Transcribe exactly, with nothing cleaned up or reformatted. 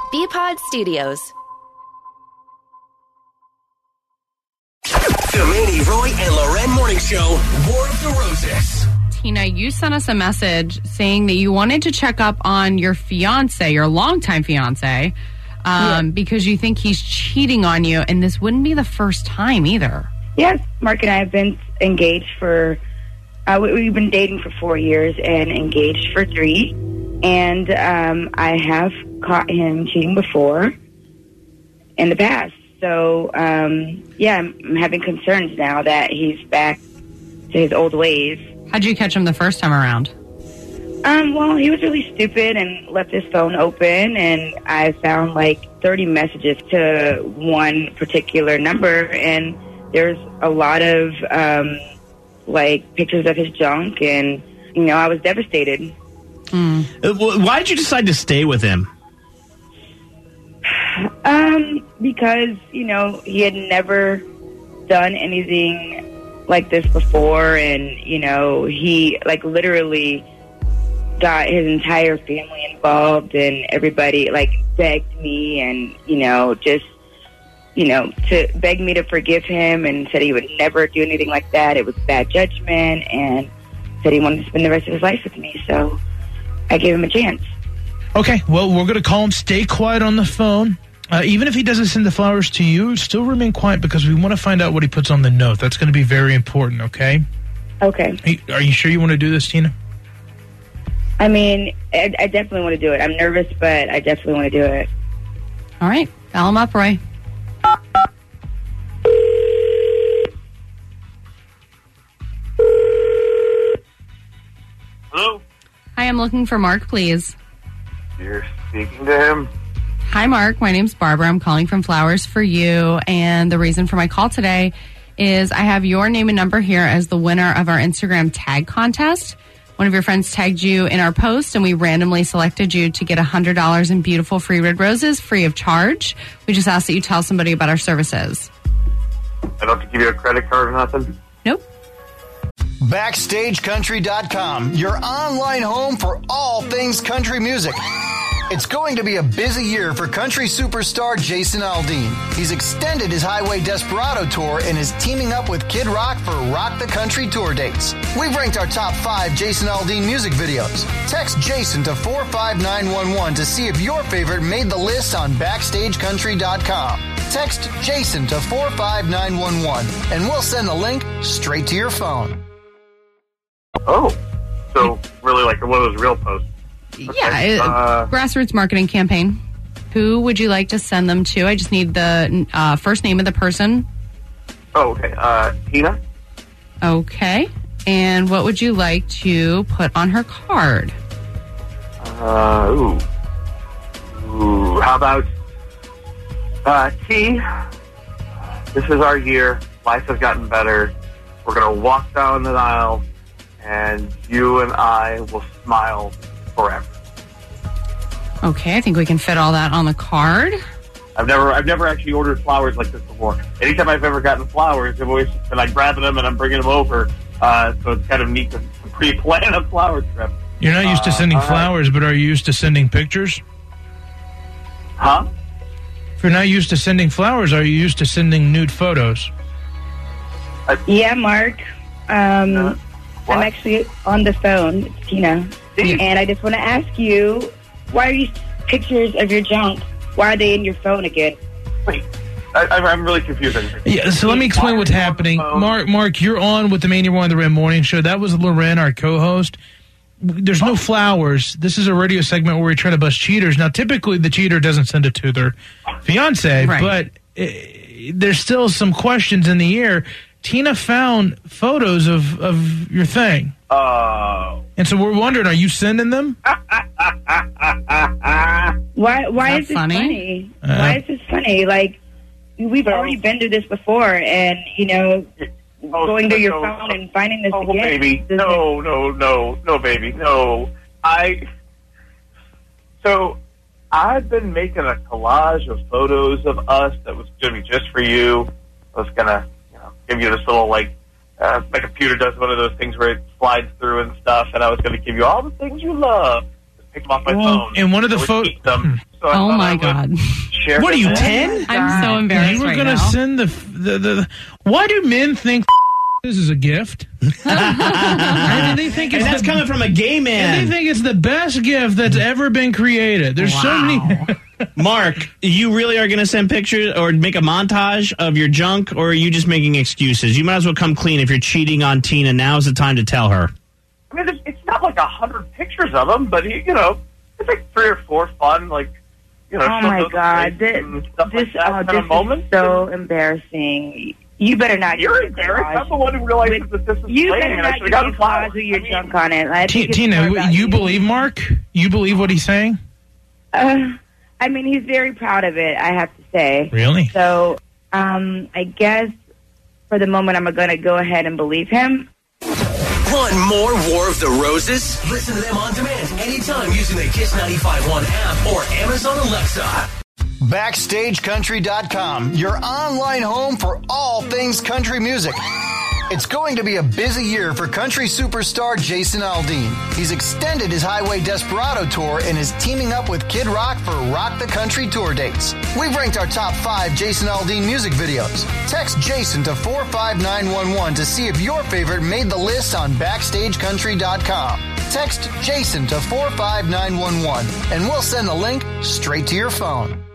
B-Pod Studios. The Manny, Roy, and Loren Morning Show, War of the Roses. Tina, you sent us a message saying that you wanted to check up on your fiance, your longtime fiance, um, yeah. because you think he's cheating on you, and this wouldn't be the first time either. Yes, Mark and I have been engaged for, uh, we've been dating for four years and engaged for three, and um, I have caught him cheating before in the past. So, um, yeah, I'm, I'm having concerns now that he's back to his old ways. How'd you catch him the first time around? Um, well, he was really stupid and left his phone open, and I found like thirty messages to one particular number, and there's a lot of, um, like, pictures of his junk, and, you know, I was devastated. Mm. Why did you decide to stay with him? Um, because, you know, he had never done anything like this before, and, you know, he, like, literally got his entire family involved, and everybody, like, begged me and, you know, just, you know, to beg me to forgive him, and said he would never do anything like that. It was bad judgment, and said he wanted to spend the rest of his life with me, so I gave him a chance. Okay, well, we're going to call him. Stay quiet on the phone. Uh, even if he doesn't send the flowers to you, still remain quiet because we want to find out what he puts on the note. That's going to be very important, okay? Okay. Are you, are you sure you want to do this, Tina? I mean, I, I definitely want to do it. I'm nervous, but I definitely want to do it. All right. Dial him up, Roy. Hello? Hi, I'm looking for Mark, please. You're speaking to him? Hi, Mark. My name's Barbara. I'm calling from Flowers for You, and the reason for my call today is I have your name and number here as the winner of our Instagram tag contest. One of your friends tagged you in our post, and we randomly selected you to get one hundred dollars in beautiful free red roses free of charge. We just ask that you tell somebody about our services. I don't have to give you a credit card or nothing? Nope. Backstage Country dot com, your online home for all things country music. It's going to be a busy year for country superstar Jason Aldean. He's extended his Highway Desperado tour and is teaming up with Kid Rock for Rock the Country tour dates. We've ranked our top five Jason Aldean music videos. Text Jason to four five nine one one to see if your favorite made the list on Backstage Country dot com. Text Jason to four five nine one one and we'll send the link straight to your phone. Oh, so really like one of those real posts. Okay. Yeah, uh, grassroots marketing campaign. Who would you like to send them to? I just need the uh, first name of the person. Oh, okay. Uh, Tina? Okay. And what would you like to put on her card? Uh, ooh. Ooh, how about uh, T? This is our year. Life has gotten better. We're going to walk down the aisle, and you and I will smile forever. Okay, I think we can fit all that on the card. I've never, I've never actually ordered flowers like this before. Anytime I've ever gotten flowers, I've always been like grabbing them and I'm bringing them over. Uh, so it's kind of neat to pre-plan a flower trip. You're not used to sending uh, flowers, but are you used to sending pictures? Huh? If you're not used to sending flowers, are you used to sending nude photos? Uh, yeah, Mark. Um, uh, I'm actually on the phone. It's Tina. And I just want to ask you, why are these pictures of your junk, why are they in your phone again? Wait, I, I'm really confused. Yeah, so let me explain what's happening. Mark, Mark, you're on with the Manny Roy and the Red Morning Show. That was Loren, our co-host. There's no flowers. This is a radio segment where we try to bust cheaters. Now, typically, the cheater doesn't send it to their fiancé, right. but uh, there's still some questions in the air. Tina found photos of, of your thing. Oh. And so we're wondering, are you sending them? Why Why is, is this funny? funny? Uh, why is this funny? Like, we've already been through this before, and, you know, oh, going to your no, phone and finding this oh, again. baby. No, no, no, no, baby. No. I... So, I've been making a collage of photos of us that was going to be just for you. I was going to, you know, give you this little, like, uh, my computer does one of those things where it slides through and stuff, and I was going to give you all the things you love. Just pick them off my well, phone. And one of the photos... photos... So I Oh thought I my would God. Share What are him you, in. ten? I'm so embarrassed You were right going to now. send the, the, the, the. Why do men think this is a gift? And they think it's And that's the, coming from a gay and man. they think it's the best gift that's ever been created. There's so many. Mark, you really are going to send pictures or make a montage of your junk, or are you just making excuses? You might as well come clean if you're cheating on Tina. Now's the time to tell her. I mean, it's, it's not like a hundred pictures of him, but he, you know, it's like three or four fun, like, you know. Oh show my those God, faces this, and stuff this, like that oh, kind this of moment. is so embarrassing. You better not. You're get Derek. collage. I'm the one who realizes that this is You playing, better and I not should have get gotten collage flowers. with your I mean, junk on it. I T- think it's Tina, more w- about you believe Mark? You believe what he's saying? Uh, I mean, he's very proud of it, I have to say. Really? So, um, I guess for the moment, I'm going to go ahead and believe him. Want more War of the Roses? Listen to them on demand anytime using the Kiss ninety-five point one app or Amazon Alexa. Backstage Country dot com, your online home for all things country music. It's going to be a busy year for country superstar Jason Aldean. He's extended his Highway Desperado tour and is teaming up with Kid Rock for Rock the Country tour dates. We've ranked our top five Jason Aldean music videos. Text Jason to four five nine one one to see if your favorite made the list on Backstage Country dot com. Text Jason to four five nine one one and we'll send the link straight to your phone.